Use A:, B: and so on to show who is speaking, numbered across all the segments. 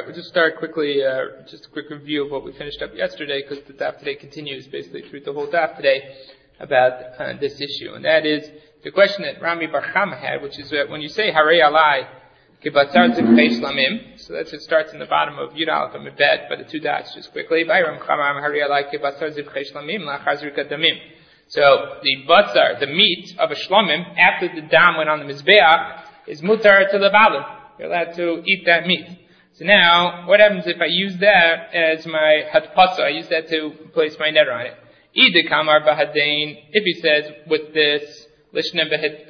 A: Alright, we'll just start quickly, just a quick review of what we finished up yesterday, because the daf today continues basically through the whole daf today about this issue. And that is the question that Rami Bar Chama had, which is that when you say Harei Alai Kibatzar Zivchei Shlamim, so that just starts in the bottom of Yud Aleph and Bet, but the two dots just quickly. Bayram Chamam Harei Alai Kibatzar Zivchei Shlamim Lachar Zrika Damim. So the batzar, the meat of a shlamim, after the dam went on the mizbeach, is mutar to the balim. You're allowed to eat that meat. So now, what happens if I use that as my hatpasa? I use that to place my neder on it. Ida kamar bahadain, if he says with this lishna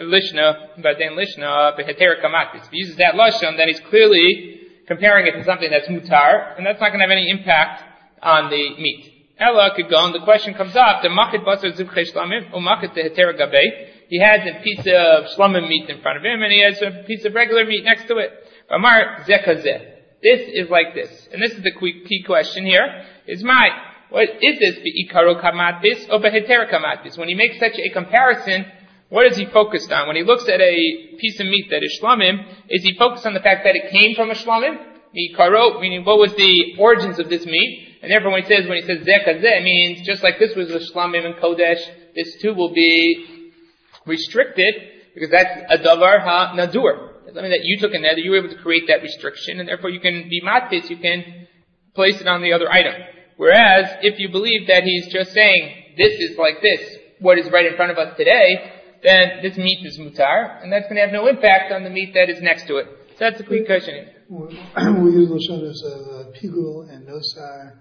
A: bahadain lishna beheter kamatis. If he uses that lashon, then he's clearly comparing it to something that's mutar, and that's not going to have any impact on the meat. Ella could go, and the question comes up, the machit basar zivchei shlamim, umachit teheter gabei. He has a piece of shlamim meat in front of him, and he has a piece of regular meat next to it. Amar zekazeh. This is like this. And this is the key question here, is what is this be'ikaro kamatbis or beheter kamatbis? When he makes such a comparison, what is he focused on? When he looks at a piece of meat that is shlamim, is he focused on the fact that it came from a shlamim? Be'ikaro, meaning what was the origins of this meat? And therefore when he says zekazeh, it means just like this was a shlamim and kodesh, this too will be restricted, because that's a davar ha-nadur. Something that you took in there, that you were able to create that restriction, and therefore you can be matpis, you can place it on the other item. Whereas, if you believe that he's just saying, this is like this, what is right in front of us today, then this meat is mutar, and that's going to have no impact on the meat that is next to it. So that's a quick question.
B: We use Lashonos of pigul and nosar,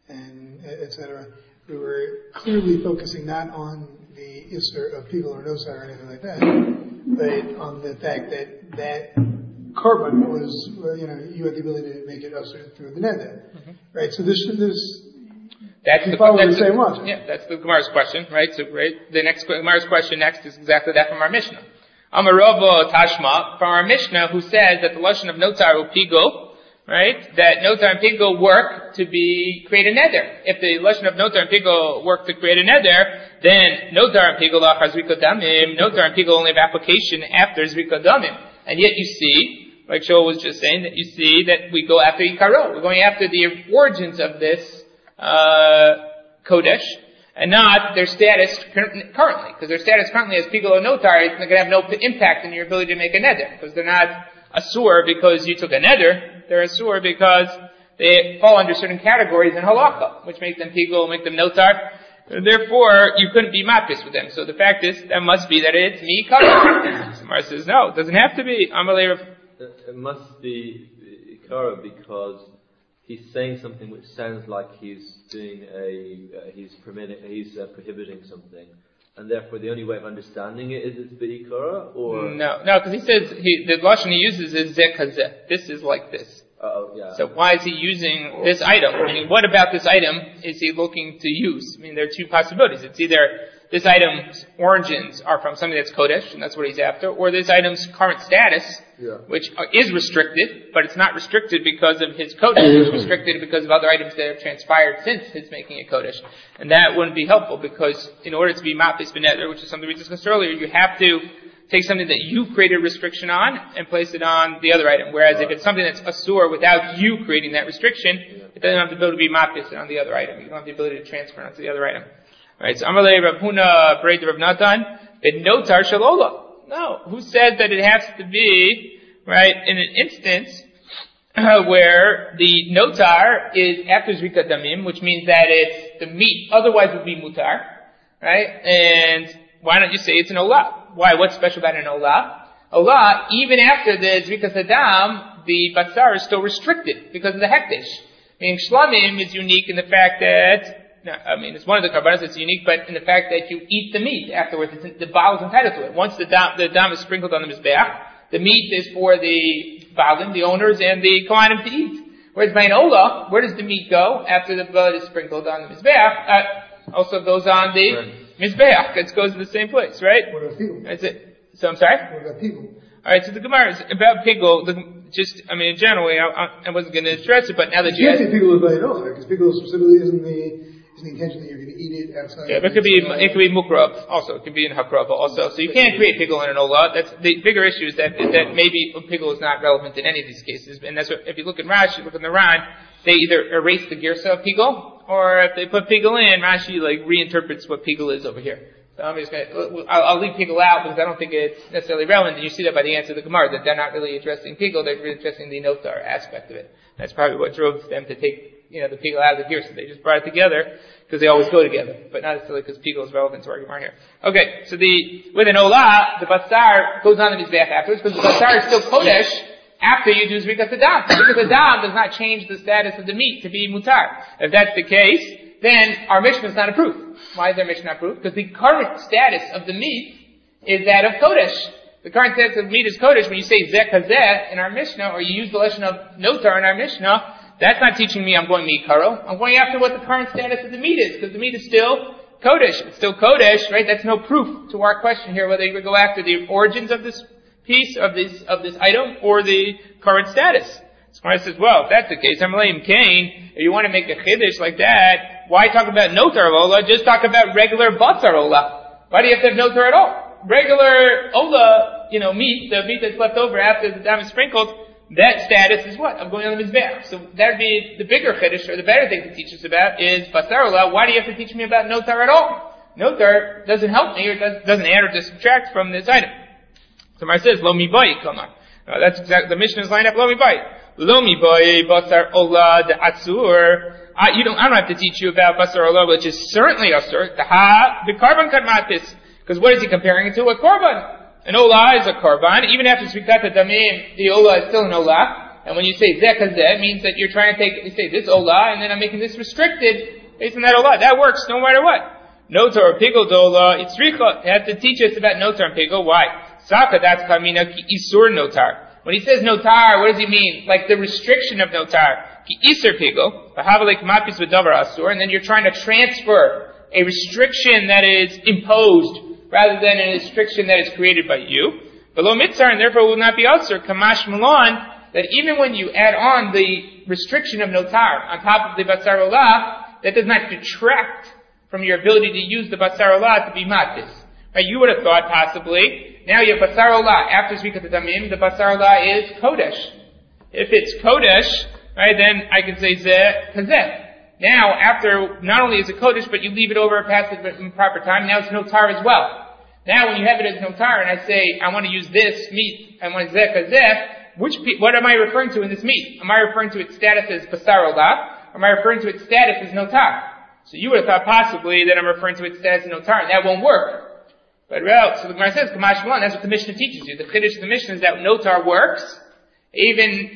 B: and etc. We were clearly focusing not on the isser of pigul or nosar or anything like that, but on the fact that carbon was, you had the ability to make it usher through the neder. Mm-hmm. Right? So that's the same logic.
A: Yeah, that's the Gemara's question, right? So, right, the next Gemara's question next is exactly that from our Mishnah. Amarovo Tashma, from our Mishnah, who says that the lashon of notar or pigul, right, that notar and pigul work to create a neder. If the lashon of notar and pigul work to create a neder, then notar and pigul achar zrika damim, notar and pigul only have application after zrika damim. And yet you see, like Shoel was just saying, that you see that we go after ikaro. We're going after the origins of this kodesh, and not their status currently. Because their status currently as pigul or notar is going to have no impact on your ability to make a neder. Because they're not asur because you took a neder. They're asur because they fall under certain categories in halakha, which make them pigul, make them notar. Therefore, you couldn't be matpis with them. So the fact is, that must be that it's mi ikara. Samar says, no, it doesn't have to be.
C: It must be ikara because he's saying something which sounds like he's doing he's prohibiting something. And therefore the only way of understanding it is it's bi'ikara, or?
A: No, because he says, the lashon he uses is zekazeh. This is like this.
C: Oh, yeah.
A: So why is he using this item? I mean, what about this item is he looking to use? I mean, there are two possibilities. It's either this item's origins are from something that's kodesh, and that's what he's after, or this item's current status, which is restricted, but it's not restricted because of his kodesh. It's restricted because of other items that have transpired since his making a kodesh. And that wouldn't be helpful, because in order to be mapis beneder, which is something we discussed earlier, you have to take something that you created a restriction on and place it on the other item. Whereas if it's something that's asur without you creating that restriction, it doesn't have the ability to be mapis on the other item. You don't have the ability to transfer it onto the other item. Right, so Amalei Rav Huna Brei Rav Natan, ben notar shalola. No, who said that it has to be, right, in an instance where the notar is after zrika damim, which means that it's the meat, otherwise would be mutar, right? And why don't you say it's an olah? Why? What's special about an olah? Olah, even after the zrika sadam, the batzar is still restricted because of the hekdesh. Meaning shlamim is unique in the fact that, it's one of the karbanos that's unique, but in the fact that you eat the meat afterwards, the baal is entitled to it. Once the dam is sprinkled on the mizbeach, the meat is for the baalim, the owners, and the kohanim to eat. Whereas by an olah, where does the meat go after the blood is sprinkled on the mizbeach? Also goes on the mizbeach. It goes to the same place, right?
B: What about pigul?
A: That's it. So I'm sorry?
B: What about pigul?
A: Alright, so the Gemara is about pigul. In general, I wasn't going to stress it, but now that you
B: can't say pigul is by an olah, because pigul specifically is is the intention that you're going to eat it outside.
A: Yeah, but it could be mukrav also. It could be in hakrava also. So you can't create pigul in an olah. That's the bigger issue is that maybe pigul is not relevant in any of these cases. And that's what, if you look in Rashi, look in the Ran, they either erase the girsa of pigul, or if they put pigul in, Rashi like reinterprets what pigul is over here. So I'm just I'll leave pigul out because I don't think it's necessarily relevant. And you see that by the answer to the Gemara, that they're not really addressing pigul, they're really addressing the notar aspect of it. That's probably what drove them to take, the pigul out of the girsa. They just brought it together because they always go together, but not necessarily because pigul is relevant to our Gemara here. Okay, so with an olah, the basar goes on the mizbeach afterwards because the basar is still kodesh after you do zrikas hadam. Zrikas hadam does not change the status of the meat to be mutar. If that's the case, then our Mishnah is not approved. Why is our Mishnah not approved? Because the current status of the meat is that of kodesh. The current status of meat is kodesh. When you say zeh kazeh in our Mishnah, or you use the lesson of notar in our Mishnah, that's not teaching me I'm going meikaro. I'm going after what the current status of the meat is, because the meat is still kodesh. It's still kodesh, right? That's no proof to our question here whether you would go after the origins of this piece, of this item, or the current status. So Gemara says, well, if that's the case, Amalayim Cain, if you want to make a chiddush like that, why talk about notar of olah? Just talk about regular basar olah. Why do you have to have notar at all? Regular olah, meat, the meat that's left over after the dam is sprinkled, that status is what? I'm going on the mizbeach. So that'd be the bigger chiddush, or the better thing to teach us about is basar olah. Why do you have to teach me about notar at all? Notar doesn't help me, or doesn't add or subtract from this item. So Mar says, lo mi bayi, come on. That's exactly, the Mishnah's lined up, lo mi bayi. Lo mi bayi, basar olah de atzur. I don't have to teach you about basar olah, which is certainly asur. The korban kadmatis. Because what is he comparing it to? A korban. An olah is a korban. Even after zrikat hadamim, the olah is still an olah. And when you say zeh kazeh, it means that you're trying to you say this olah, and then I'm making this restricted based on that olah. That works no matter what. Notar or pigul dolah, it's richa. You have to teach us about notar and pigul. Why? Saka, that's kamina ki isur notar. When he says notar, what does he mean? Like the restriction of notar. Ki isur pigul, v'havalek mapis v'davar asur, and then you're trying to transfer a restriction that is imposed rather than a restriction that is created by you. Below mitzar, and therefore will not be asur. Kamash malon, that even when you add on the restriction of notar on top of the basar olah, that does not detract from your ability to use the basar olah to be matis. Right? You would have thought possibly, now you have basar olah. After zrikat hadamim, the basar olah is kodesh. If it's kodesh, right, then I can say zeh kazeh. Now, after, not only is it kodesh, but you leave it over past the proper time, now it's notar as well. Now when you have it as notar, and I say, I want to use this meat, I want zeh kazeh, what am I referring to in this meat? Am I referring to its status as basar olah, or am I referring to its status as notar? So you would have thought possibly that I'm referring to its status as notar, and that won't work. But well, so the Gemara says, Kamash Malon, that's what the Mishnah teaches you. The chiddush of the Mishnah is that notar works, even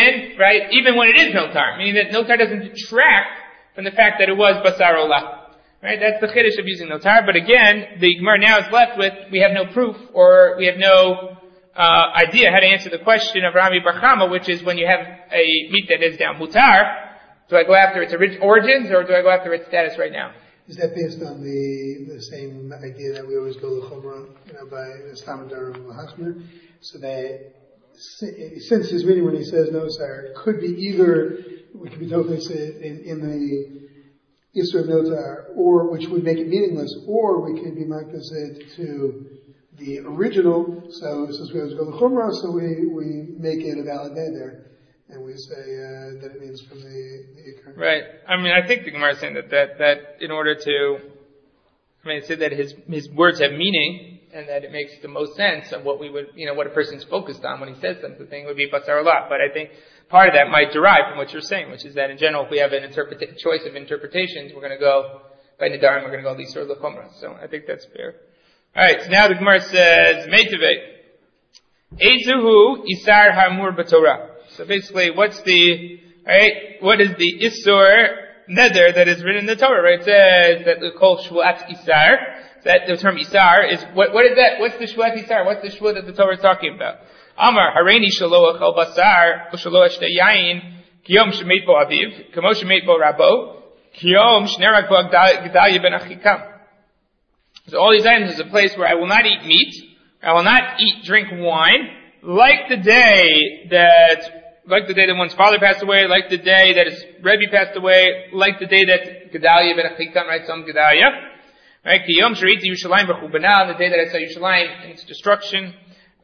A: when it is notar, meaning that notar doesn't detract from the fact that it was basar olah. Right? That's the chiddush of using notar. But again, the Gemara now is left with, we have no proof, or we have no idea how to answer the question of Rami Bar Chama, which is when you have a meat that is now mutar, do I go after its origins, or do I go after its status right now?
B: Is that based on the same idea that we always go to Chumrah, by the Stamadar of Hachmir? So that, since his meaning when he says no, sire, it could be either, we could be totally say in the Isra of Notar, or which would make it meaningless, or we could be it to the original. So since we always go to Chumrah, so we make it a valid neder. And we say that it means from the Ikar. Right.
A: I mean, I think the Gemara is saying that in order to, it said that his words have meaning, and that it makes the most sense of what we would, what a person's focused on when he says something would be basar olah. But I think part of that might derive from what you're saying, which is that in general, if we have an choice of interpretations, we're going to go by Nidarim, we're going to go Lisur L'Chumrah. So I think that's fair. Alright, so now the Gemara says, Meitaveh, Eizuhu Isar Hamur B'Torah. So basically, what is the Isur Neder that is written in the Torah, right? It says that the Kol Shvuat Isar, that the term Isar is, what is that? What's the Shvuat Isar? What's the Shvuat that the Torah is talking about? Amar, Hareini Shaloach Al Basar, Ushaloach Shte Yain, Kiyom Shemeit Bo Aviv, Kamo Shemeit Bo Rabo, Kiyom Shnerak Bo Gdalia Ben Achikam. So all these items is a place where I will not eat meat, I will not drink wine, like the day that like the day that one's father passed away, like the day that his Rebbe passed away, like the day that Gedalia ben Achikam, right, Tzom Gedalia, right, Ki Yom Shariti Yerushalayim b'Churbanah, the day that I saw Yerushalayim in its destruction.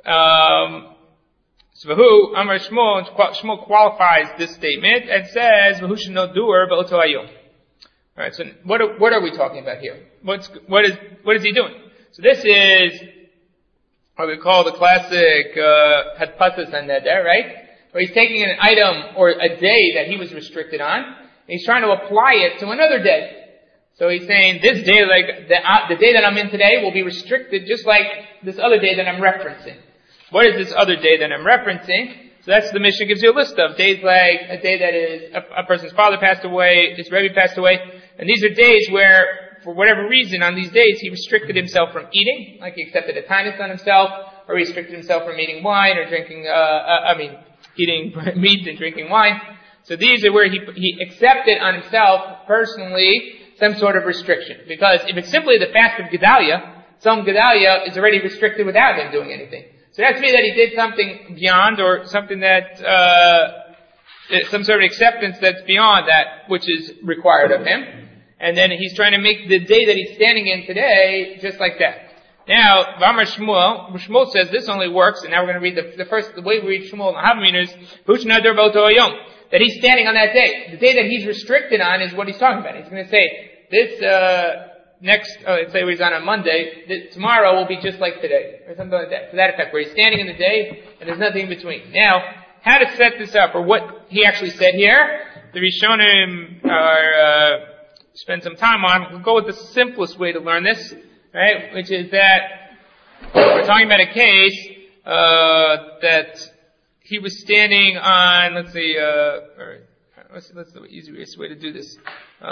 A: Vahu Amar Shmuel, Shmuel qualifies this statement and says, Vahu sheno doer b'oto hayom. Alright, so what are we talking about here? What is he doing? So this is what we call the classic Hadpatas HaNeder, right? Where he's taking an item or a day that he was restricted on, and he's trying to apply it to another day. So he's saying this day, like the day that I'm in today, will be restricted just like this other day that I'm referencing. What is this other day that I'm referencing? So that's the Mishnah gives you a list of days like a day that is a person's father passed away, his Rebbe passed away, and these are days where, for whatever reason, on these days he restricted himself from eating, like he accepted a tinus on himself, or he restricted himself from eating wine or drinking, eating meat and drinking wine. So these are where he accepted on himself personally some sort of restriction. Because if it's simply the fast of Gedalia, Tzom Gedalia is already restricted without him doing anything. So it has to be that he did something beyond, or something that, some sort of acceptance that's beyond that which is required of him. And then he's trying to make the day that he's standing in today just like that. Now, Vamar Shmuel says this only works, and now we're going to read the way we read Shmuel in the Havamina is, Hushnadur B'oto Hayom, that he's standing on that day. The day that he's restricted on is what he's talking about. He's going to say, this, let's say he's on a Monday, tomorrow will be just like today, or something like that, to that effect, where he's standing in the day, and there's nothing in between. Now, how to set this up, or what he actually said here, the Rishonim are, spend some time on, we'll go with the simplest way to learn this, right, which is that we're talking about a case, that he was standing on, let's see, let's the easiest way to do this.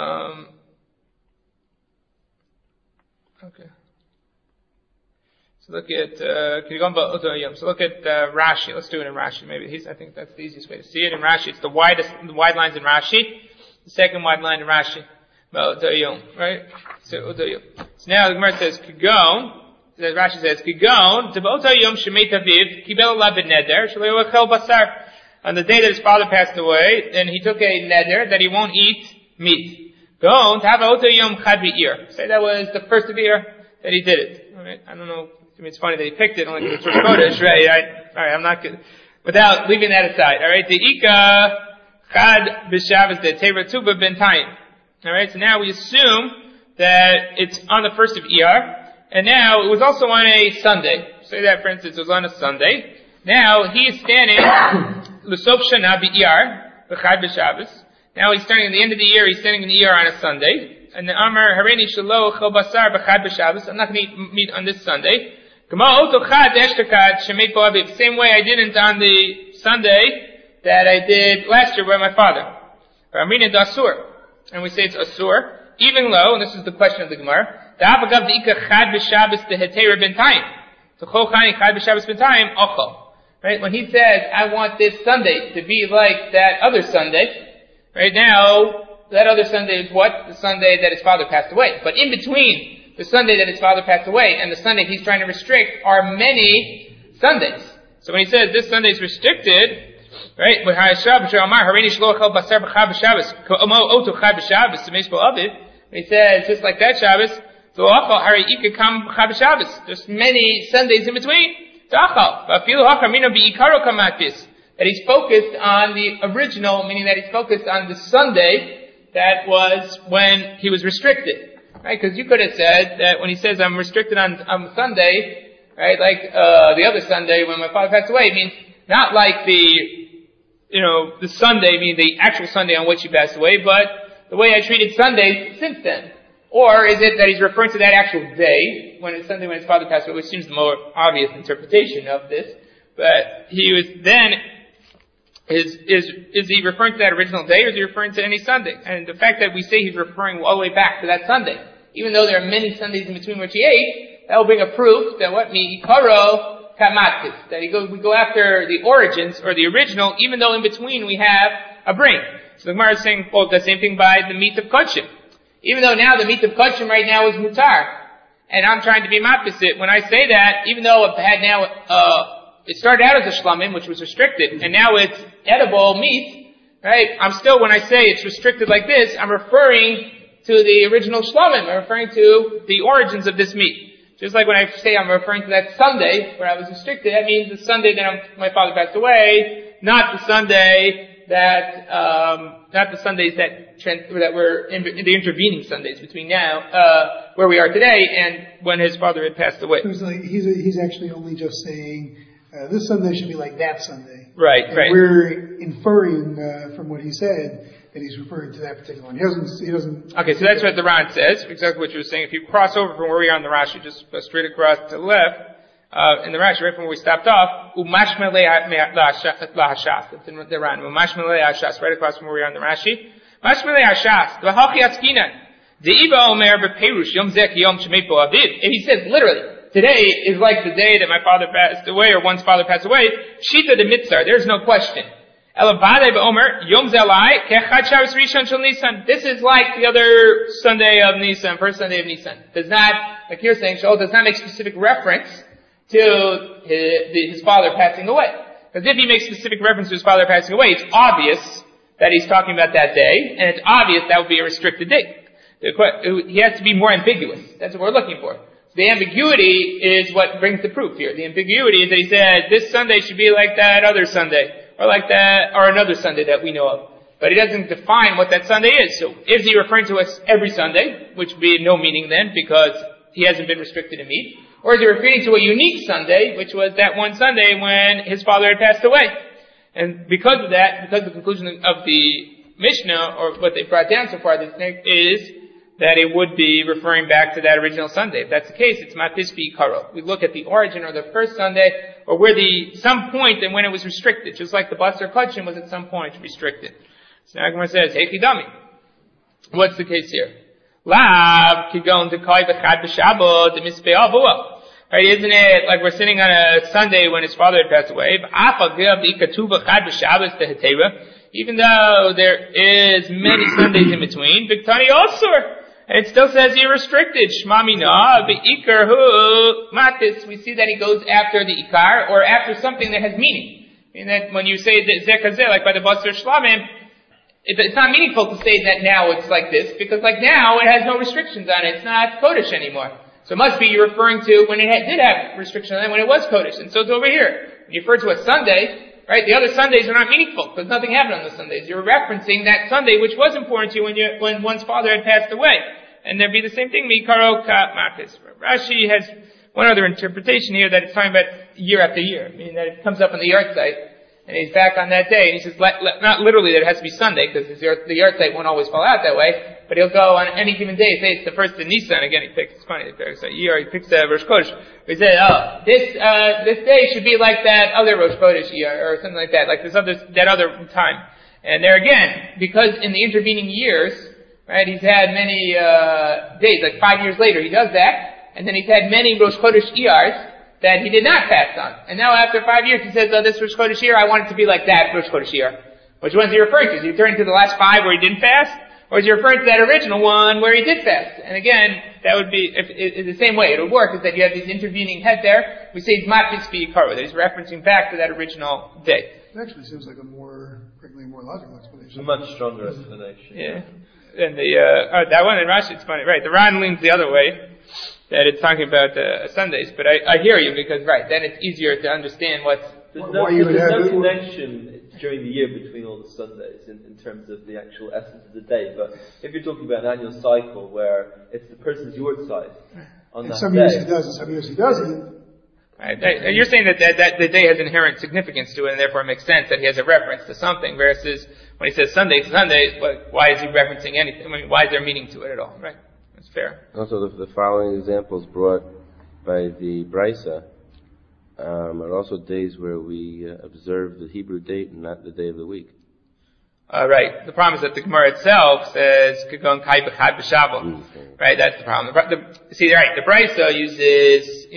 A: Okay. So look at, Rashi. Let's do it in Rashi. Maybe I think that's the easiest way to see it. In Rashi, it's the wide lines in Rashi. The second wide line in Rashi. Right? So now the Gemara says, Kigon, Rashi says, Kigon, on the day that his father passed away, then he took a neder that he won't eat meat. Don't have yom chad b'ir. Say that was the first of year that he did it. Alright, I don't know. I mean, it's funny that he picked it only because it's Rosh Chodesh, right? Alright, I'm not good. Without leaving that aside. Alright, the Ika chad b'Shabbos de Teva Tuba b'Ntayim. Alright, so now we assume that it's on the first of Iyar, and now it was also on a Sunday. Say that, for instance, it was on a Sunday. Now he is standing l'sof shana b'Iyar b'chad b'Shabbos. Now he's standing at the end of the year, he's standing in the year on a Sunday. And the Amar, Hareini Shalo Chol Basar B'chad B'Shabbos, I'm not going to eat meat on this Sunday. Same way I didn't on the Sunday that I did last year by my father. Amrina Dasur. And we say it's Asur. Even though, and this is the question of the Gemara, right? When he says, I want this Sunday to be like that other Sunday, right now, that other Sunday is what? The Sunday that his father passed away. But in between the Sunday that his father passed away and the Sunday he's trying to restrict are many Sundays. So when he says this Sunday is restricted, right? When he says, just like that Shabbos, there's many Sundays in between. That he's focused on the original, meaning that he's focused on the Sunday that was when he was restricted. Right? Because you could have said that when he says I'm restricted on Sunday, right, like the other Sunday when my father passed away, it means not like the Sunday, meaning the actual Sunday on which he passed away, but the way I treated Sundays since then. Or is it that he's referring to that actual day, when it's Sunday when his father passed away, which seems the more obvious interpretation of this. But he was then, is he referring to that original day, or is he referring to any Sunday? And the fact that we say he's referring all the way back to that Sunday, even though there are many Sundays in between which he ate, that will bring a proof that what mi'ikaro kamatis, that we go after the origins, or the original, even though in between we have a bring. So the Gemara is saying, well, the same thing by the meat of Kodshim. Even though now the meat of Kodshim right now is mutar, and I'm trying to be mappisit, when I say that, even though I've had now, it started out as a shlamim, which was restricted, and now it's edible meat, right? When I say it's restricted like this, I'm referring to the original shlamim. I'm referring to the origins of this meat. Just like when I say I'm referring to that Sunday where I was restricted, that means the Sunday that my father passed away, not the Sunday not the Sundays that were in the intervening Sundays between now, where we are today and when his father had passed away.
B: So it's like he's actually only just saying, this Sunday should be like that Sunday.
A: Right.
B: We're inferring, from what he said, that he's referring to that particular one. He doesn't. Okay,
A: so that's what the Ran says, exactly what you were saying. If you cross over from where we are in the Rashi, just go straight across to the left, in the Rashi, right from where we stopped off, umashmele lahashas. That's in the Ran. Umashmele lahashas, right across from where we are in the Rashi. Mashmele lahashas. V'hachi askinan. De'iba omer beperush yom zeh ki yom shemei po aviv. If he says literally, today is like the day that my father passed away, or one's father passed away, shita de mitzar. There's no question. This is like the other Sunday of Nisan, first Sunday of Nisan. Does not, like you're saying, Shaul, does not make specific reference to his father passing away. Because if he makes specific reference to his father passing away, it's obvious that he's talking about that day, and it's obvious that would be a restricted date. He has to be more ambiguous. That's what we're looking for. So the ambiguity is what brings the proof here. The ambiguity is that he said, this Sunday should be like that other Sunday. Or like that, or another Sunday that we know of. But he doesn't define what that Sunday is. So is he referring to us every Sunday, which would be no meaning then, because he hasn't been restricted to meat? Or is he referring to a unique Sunday, which was that one Sunday when his father had passed away? And because of that, because the conclusion of the Mishnah, or what they brought down so far, is that it would be referring back to that original Sunday. If that's the case, it's matis bi'ikaro. We look at the origin or the first Sunday, or where some point and when it was restricted, just like the Basar Kachim was at some point restricted. So now Gemara says, hey Kidami. What's the case here? Lav kigon dekai b'chad b'shabbat demisbei avua. Right, isn't it like we're sitting on a Sunday when his father had passed away? Even though there is many Sundays in between, Biktani Osur. And it still says you're restricted. Shma mina, be'ikar hu matis. We see that he goes after the ikar, or after something that has meaning. And that when you say zekazeh, like by the Basar Shlamim, it's not meaningful to say that now it's like this, because like now it has no restrictions on it. It's not Kodesh anymore. So it must be you're referring to when it did have restrictions on it, when it was Kodesh. And so it's over here. When you refer to a Sunday, right, the other Sundays are not meaningful, because nothing happened on the Sundays. You're referencing that Sunday, which was important to you when one's father had passed away. And there'd be the same thing, Mikaro Ka Matis. Rashi has one other interpretation here, that it's talking about year after year. Meaning that it comes up on the yard site, and he's back on that day, and he says, not literally that it has to be Sunday, because the yard site won't always fall out that way, but he'll go on any given day, say it's the first of Nisan, again he picks, it's funny, he picks a year, he picks Rosh Chodesh, he says, this day should be like that other Rosh Chodesh year, or something like that, like that other time. And there again, because in the intervening years, right, he's had many days, like 5 years later he does that, and then he's had many Rosh Chodesh Iyars that he did not fast on. And now after 5 years he says, this Rosh Chodesh Iyar, I want it to be like that Rosh Chodesh Iyar. Which one is he referring to? Is he referring to the last 5 where he didn't fast? Or is he referring to that original one where he did fast? And again, that would be, the same way it would work, is that you have these intervening head there. We say it's matis bi'ikaro, that he's referencing back to that original day.
B: It actually seems like frankly, more logical explanation.
C: A much stronger explanation.
A: Yeah. And that one in Rashi, it's funny, right? The Ran leans the other way, that it's talking about Sundays. But I hear you, because right, then it's easier to understand
C: There's no connection during the year between all the Sundays in terms of the actual essence of the day. But if you're talking about an annual cycle where it's the person's yortzeit on that day.
B: Some years he does, and some years he doesn't.
A: Right. You're saying that the day has inherent significance to it, and therefore it makes sense that he has a reference to something, versus when he says Sunday, why is he referencing anything? I mean, why is there meaning to it at all? Right? That's fair.
D: Also, the following examples brought by the Brisa are also days where we observe the Hebrew date and not the day of the week.
A: Right. The problem is that the Gemara itself says Kagon Kai B'chad B'Shabbat. Right. That's the problem. See, right. The Brisa uses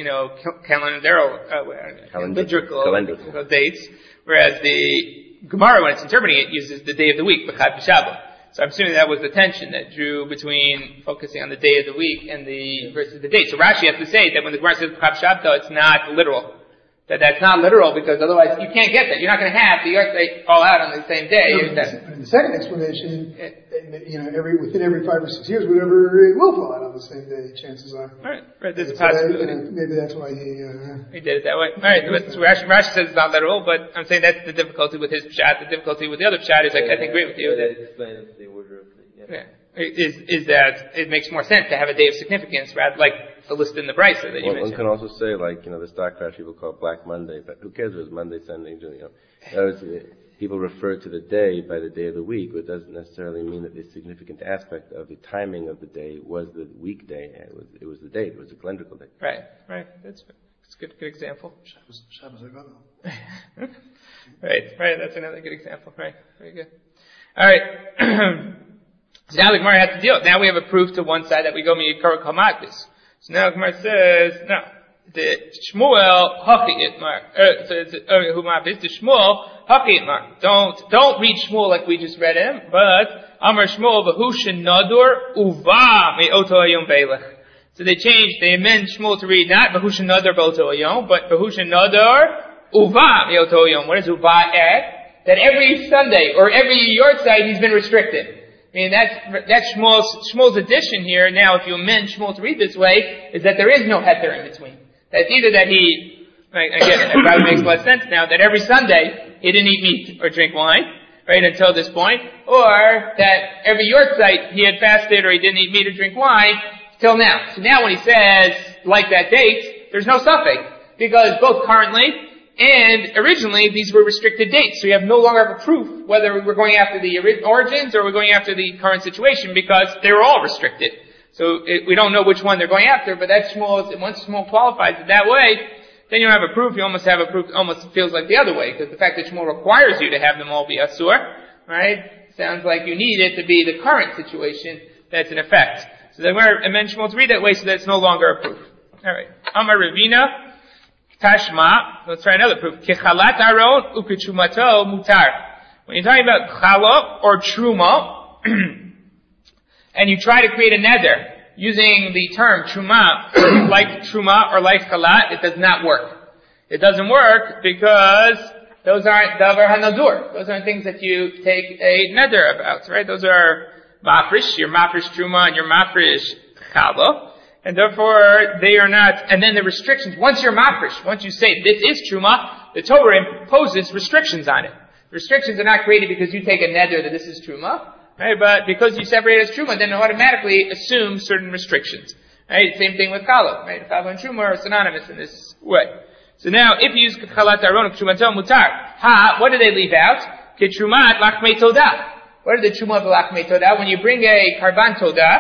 A: calendrical dates, whereas the Gemara, when it's interpreting it, uses the day of the week B'chad B'Shabbat. So I'm assuming that was the tension that drew between focusing on the day of the week and versus the date. So Rashi has to say that when the Gemara says B'chad B'Shabbat, it's not literal. that's not literal, because otherwise you can't get that. You're not going to have the yahrzeit fall out on the same day.
B: But in the second explanation, within every 5 or 6 years, whatever, it will fall out on the same day, chances are.
A: Right, there's a possibility.
B: Maybe that's why he
A: did it that way. Alright, so Rashi says it's not literal, but I'm saying that's the difficulty with his pshat. The difficulty with the other pshat is, I agree with you, that
C: explain the order of the,
A: is that it makes more sense to have a day of significance rather like the list in the Brisa that you mentioned.
D: One can also say, the stock crash people call it Black Monday, but who cares if it's Monday, Sunday, In other words, people refer to the day by the day of the week, but it doesn't necessarily mean that the significant aspect of the timing of the day was the weekday. It was the date. It was the calendrical day.
A: Right. That's a good example.
B: Shabbos
A: Right. That's another good example. Right. Very good. All right. So now the Gemara has to deal. Now we have a proof to one side that we go miyikar kamatis. So now the Gemara says, no, the Shmuel hachi itmar. So it's the Shmuel hachi itmar. Don't read Shmuel like we just read him, but Amar Shmuel v'hushin nadur uva me'oto ayom veilech. So they amend Shmuel to read not v'hushin nadur be'oto ayom, but v'hushin nadur uva me'oto ayom. What does uva add? That every Sunday or every yahrzeit he's been restricted. I mean, that's Shmuel's addition here. Now, if you amend Shmuel to read this way, is that there is no heter in between. That's either that again, it probably makes less sense now, that every Sunday he didn't eat meat or drink wine, right, until this point, or that every yahrzeit he had fasted or he didn't eat meat or drink wine till now. So now when he says, like that date, there's no suffix, because both currently and originally, these were restricted dates, so we have no longer have a proof whether we're going after the origins or we're going after the current situation, because they were all restricted. So we don't know which one they're going after, but that's Shmuel. Once Shmuel qualifies it that way, then you have a proof. You almost have a proof. Almost feels like the other way, because the fact that Shmuel requires you to have them all be asur, right? Sounds like you need it to be the current situation that's in effect. So then we're amend Shmuel to read that way, so that it's no longer a proof. All right, Amar Ravina. Tashma, let's try another proof. Kechalat aron ukechumato mutar. When you're talking about chala or truma, and you try to create a neder using the term truma, like truma or like chalat, it does not work. It doesn't work because those aren't davar hanadur. Those aren't things that you take a neder about, right? Those are mafresh, your mafresh truma and your mafresh chala. And therefore, they are not, and then the restrictions, once you're mafresh, once you say this is truma, the Torah imposes restrictions on it. The restrictions are not created because you take a neder that this is truma, right? But because you separate it as truma, then it automatically assumes certain restrictions, right? Same thing with chala, right? Chala and truma are synonymous in this way. So now, if you use chalat aron k'trumato mutar, what do they leave out? K'trumat lachmei todah. What are the truma of the lachmei todah? When you bring a karban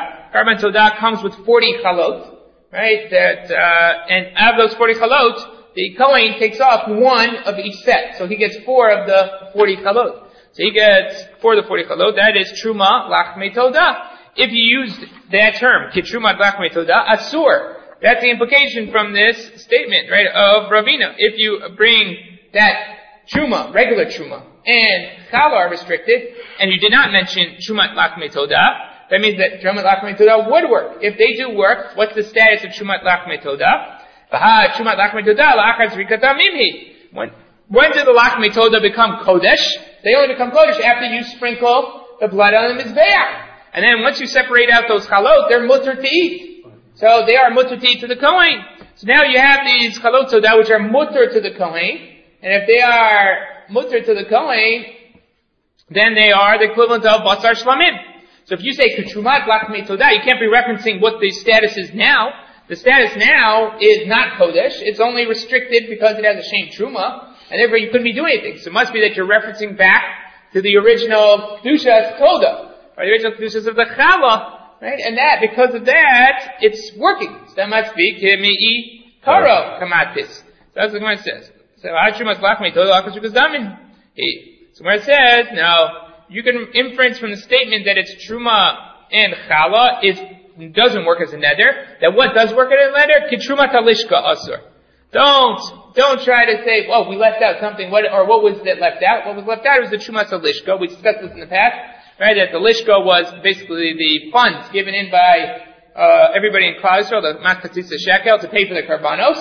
A: todah comes with 40 chalot, right? And out of those 40 chalot, the Kohen takes off one of each set. So he gets 4 of the 40 chalot. So he gets 4 of the 40 chalot. That is truma lachmei todah. If you use that term, kitrumat lachmei todah, asur. That's the implication from this statement, right, of Ravina. If you bring that truma, regular truma, and chala are restricted, and you did not mention trumat lachmei todah, that means that Trumat Lachmei Todah would work. If they do work, what's the status of Trumat Lachmei Todah? Trumat Lachmei Todah, la'achar zrikata mimhi. When do the Lachmei Todah become Kodesh? They only become Kodesh after you sprinkle the blood on the Mizbeach. And then once you separate out those chalot, they're mutter to eat. So they are mutter to eat to the Kohen. So now you have these chalot Todah which are mutter to the Kohen. And if they are mutter to the Kohen, then they are the equivalent of Basar Shlamim. So if you say Ketrumat Lachmei Todah, you can't be referencing what the status is now. The status now is not Kodesh. It's only restricted because it has a shame Truma, and therefore you couldn't be doing anything. So it must be that you're referencing back to the original Kedushas Todah, or the original Kedushas of the Chala, right? And that, because of that, it's working. So that must be Kemi'i Karo Kamatis. So that's what the Gemara says. So Ketrumat Lachmei Todah, so where it says, now, you can inference from the statement that it's truma and chala doesn't work as a neder. That what does work as a neder? Kitruma talishka asur. Don't try to say, well, we left out something. What was that left out? What was left out was the truma talishka. We discussed this in the past, right? That the lishka was basically the funds given in by everybody in Klal Yisrael, the mas chatzitza shekel, to pay for the karbanos.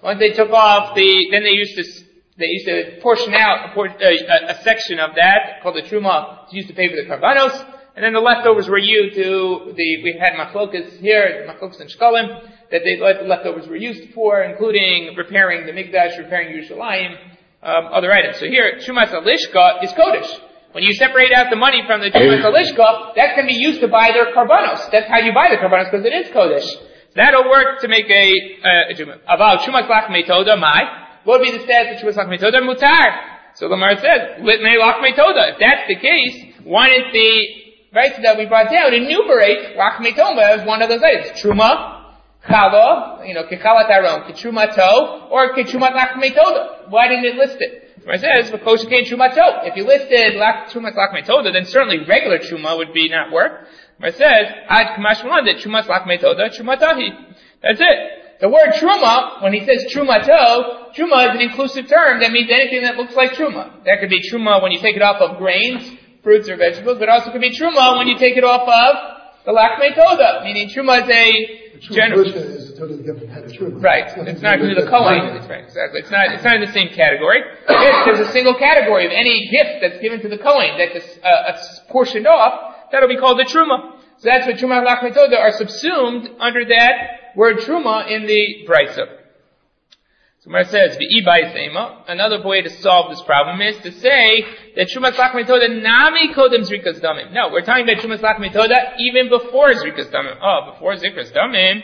A: once they took off then they used to portion out a section of that called the truma to use to pay for the karbanos, and then the leftovers were used we had machlokas here, machlokas and shkalim, that the leftovers were used for, including repairing the mikdash, repairing Yerushalayim, other items. So here, Trumas Alishka is Kodesh. When you separate out the money from the Trumas Alishka, that can be used to buy their karbanos. That's how you buy the karbanos, because it is Kodesh. That'll work to make a Truma. About Trumas Lach Metoda, what would be the status of Trumas Lach Metoda? Mutar. So the Gemara says, Litnei Lach Metoda. If that's the case, why didn't the right that we brought down enumerate Lach Metoda as one of those items? Truma, Chala, Kechalat Aron, Ketrumato, or Ketrumat Lach Metoda. Why didn't it list it? It says, V'kosha Kein Trumato. If you listed Trumas Lach Metoda, then certainly regular Truma would be not work. It says, Ad Kamash Malan, that Trumas Lach Metoda, Trumatahi. That's it. The word Truma, when he says Trumato, Truma is an inclusive term that means anything that looks like Truma. That could be Truma when you take it off of grains, fruits or vegetables, but also could be Truma when you take it off of the Lach Metoda, meaning Truma is a general.
B: Is a totally different kind of truma.
A: Right. It's not going to the Kohen. Right, exactly. It's not in the same category. If there's a single category of any gift that's given to the Kohen that's portioned off, that'll be called the Truma. So that's what Truma and Lach Metoda are subsumed under that word Truma in the Brisa. So Mar says, another way to solve this problem is to say that Trumas Lach Metoda nami kodem zrikas damim. No, we're talking about Trumas Lach Metoda even before zrikas damim. Oh, before zrikas damim.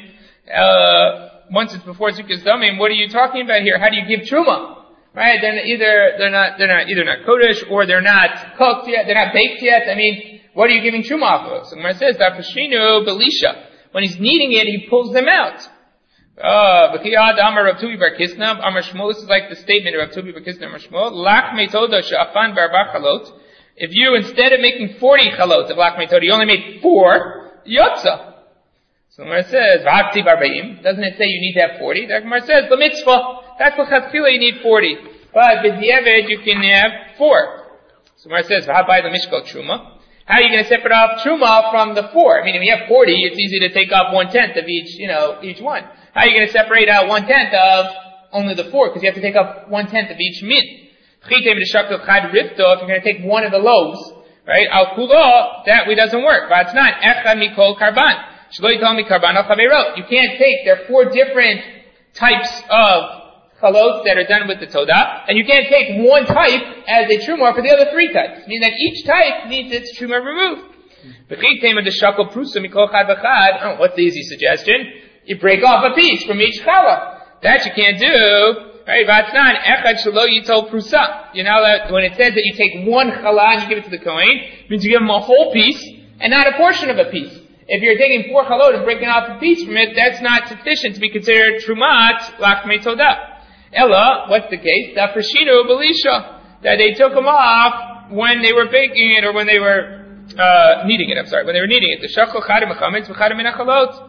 A: Once it's before zrikas damim, what are you talking about here? How do you give truma? Right? Then they're not kodesh, or they're not cooked yet, they're not baked yet. I mean, what are you giving truma off of? So Mar says, Dafashinu belisha. When he's kneading it, he pulls them out. B'kiyad Amar Rav Tuvi Bar Kisna, Amar Shmuel, this is like the statement of Rav Tuvi Bar Kisna, Amar Shmuel, Lach Metoda Sha'afan Barba Chalot. If you, instead of making 40 chalot of Lach Metoda, you only made 4, Yotza. So the Gemara says, V'hakti Barbaim, doesn't it say you need to have 40? The Gemara says, the mitzvah, that's l'chatchila you need 40. But b'diavad you can have 4. So the Gemara says, V'habai the Mishkal Truma. How are you going to separate off Truma from the 4? I mean, if you have 40, it's easy to take off 1/10 of each one. How are you going to separate out 1/10 of only the 4? Because you have to take off 1/10 of each min. If you're going to take one of the loaves, right? Al kulo, that way doesn't work. But it's not echad mikol karban. You can't take, there are 4 different types of chalot that are done with the todah, and you can't take one type as a truma for the other 3 types. Meaning that each type needs its truma removed. What's the easy suggestion? You break off a piece from each challah. That you can't do. Right? You know that when it says that you take one challah and you give it to the kohen, it means you give him a whole piece and not a portion of a piece. If you're taking 4 chalot and breaking off a piece from it, that's not sufficient to be considered trumat lach metodah. Ella, what's the case? That freshinu belisha, that they took them off when they were baking it or when they were kneading it. When they were kneading it. The shachol chad mechametz v'chad min hachalot.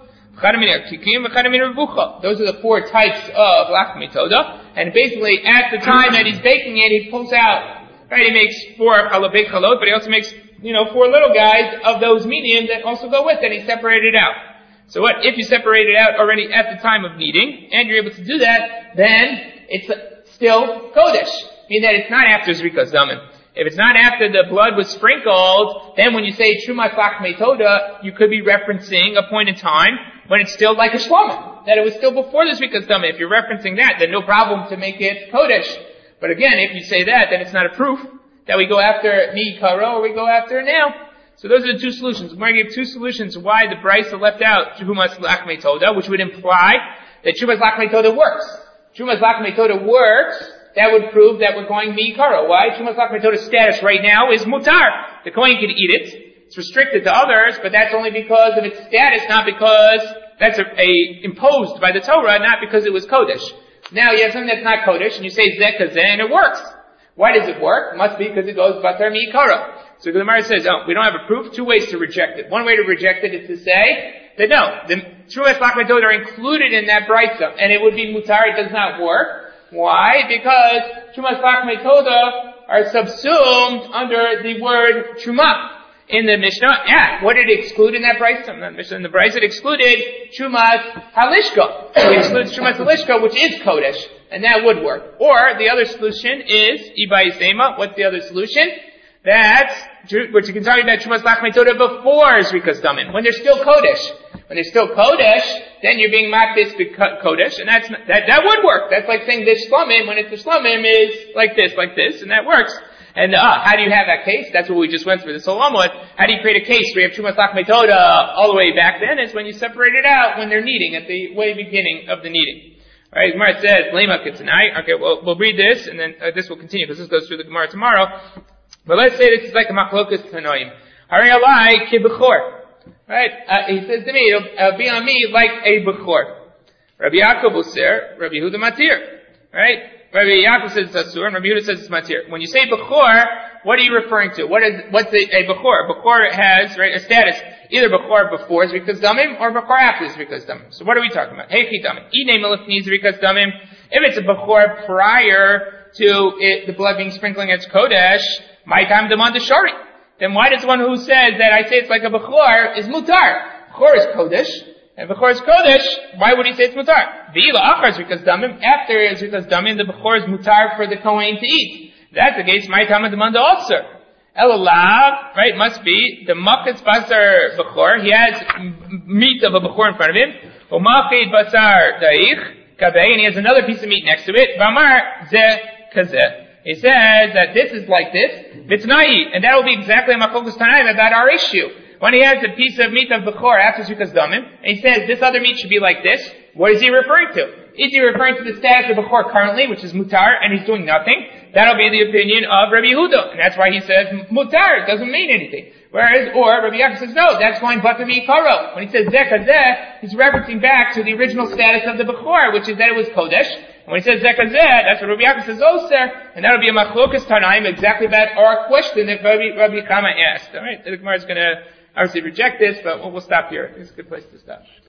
A: Those are the 4 types of lach metodah, and basically at the time that he's baking it, he pulls out, right, he makes 4 big chalot, but he also makes, 4 little guys of those medium that also go with it, and he separated it out. So what, if you separate it out already at the time of kneading, and you're able to do that, then it's still kodesh, meaning that it's not after zrikas damim. If it's not after the blood was sprinkled, then when you say Trumas Lach Metoda, you could be referencing a point in time when it's still like a shlomim, that it was still before the zrikas damim. If you're referencing that, then no problem to make it kodesh. But again, if you say that, then it's not a proof that we go after mi karo or we go after now. So those are the 2 solutions. We're going to give 2 solutions why the Brisa left out Trumas Lach Metoda, which would imply that Trumas Lach Metoda works. Trumas Lach Metoda works. That would prove that we're going mi'ikaro. Why? Trumas Lach Metoda's status right now is mutar. The kohen can eat it. It's restricted to others, but that's only because of its status, not because that's imposed by the Torah, not because it was kodesh. Now you have something that's not kodesh, and you say zeh kazeh, and it works. Why does it work? It must be because it goes batar mi'ikaro. So the Gemara says, we don't have a proof. 2 ways to reject it. One way to reject it is to say that no, the Trumas Lach Metoda are included in that brisa, and it would be mutar. It does not work. Why? Because Trumas Lach Metoda are subsumed under the word Truma. in the Mishnah, what did it exclude in that Brisa? In the Mishnah, in the Brisa, it excluded Trumas Halishka. It excludes Trumas Halishka, which is Kodesh, and that would work. Or, the other solution is, Ibai Sema. What's the other solution? That's, which you can tell you about Trumas Lachmei Toda before Zrikas Damim, when they're still Kodesh. When they're still Kodesh, then you're being Makdis Kodesh, and that would work. That's like saying this Shlamim, when it's the Shlamim is like this, and that works. And, how do you have that case? That's what we just went through this whole Amud. How do you create a case where you have Trumas Lachmei Toda all the way back then? Is when you separate it out when they're kneading, at the way beginning of the kneading. Alright, Gemara says, Lema Kitzanai. Okay, we'll read this, and then this will continue, because this goes through the Gemara tomorrow. But let's say this is like a Machlokas Tanoim. Hari Alai Ki Bechor. Right? He says to me, it'll be on me like a Bechor. Rabbi Yaakov User, Rabbi Yehuda Matir. Right? Rabbi Yaakov says it's Asur, and Rabbi Yehuda says it's Matir. When you say Bechor, what are you referring to? What's a Bechor? Bechor has, right, a status. Either Bechor before Zrikas Damim, or Bechor after Zrikas Damim. So what are we talking about? Heichi Damim. Inei Melifni Zrikas Damim. If it's a Bechor prior to the blood being sprinkling its Kodesh, my time demand Shari. Then why does one who says that I say it's like a Bechor is Mutar? Bechor is Kodesh. And Bechor is Kodesh, why would he say it's Mutar? V'ila achar Zrikas Damim. After Zrikas Damim, the Bechor is Mutar for the Kohen to eat. That's the case, my time demand also. Elalav, right, must be the Maketz Basar Bechor. He has meat of a Bechor in front of him. U'Maketz Basar Daich Kabei, and he has another piece of meat next to it. V'amar Zeh Kazeh. He says that this is like this, Vitnai, and that will be exactly Machlokas Tanaim about our issue. When he has a piece of meat of Bechor after Zrikas Damim, and he says this other meat should be like this, what is he referring to? Is he referring to the status of Bechor currently, which is Mutar, and he's doing nothing? That'll be the opinion of Rabbi Yehuda, and that's why he says Mutar, it doesn't mean anything. Whereas, or Rabbi Yaakov says no, that's going Bata V'Yikaro. When he says Zeh Kazeh, he's referencing back to the original status of the Bechor, which is that it was Kodesh. And when he says Zeh Kazeh, that's what Rabbi Yaakov says Oser, and that'll be a Machlokas Tanaim exactly about our question that Rabbi Chama asked. Alright, the Gemara is gonna obviously reject this, but we'll stop here. It's a good place to stop.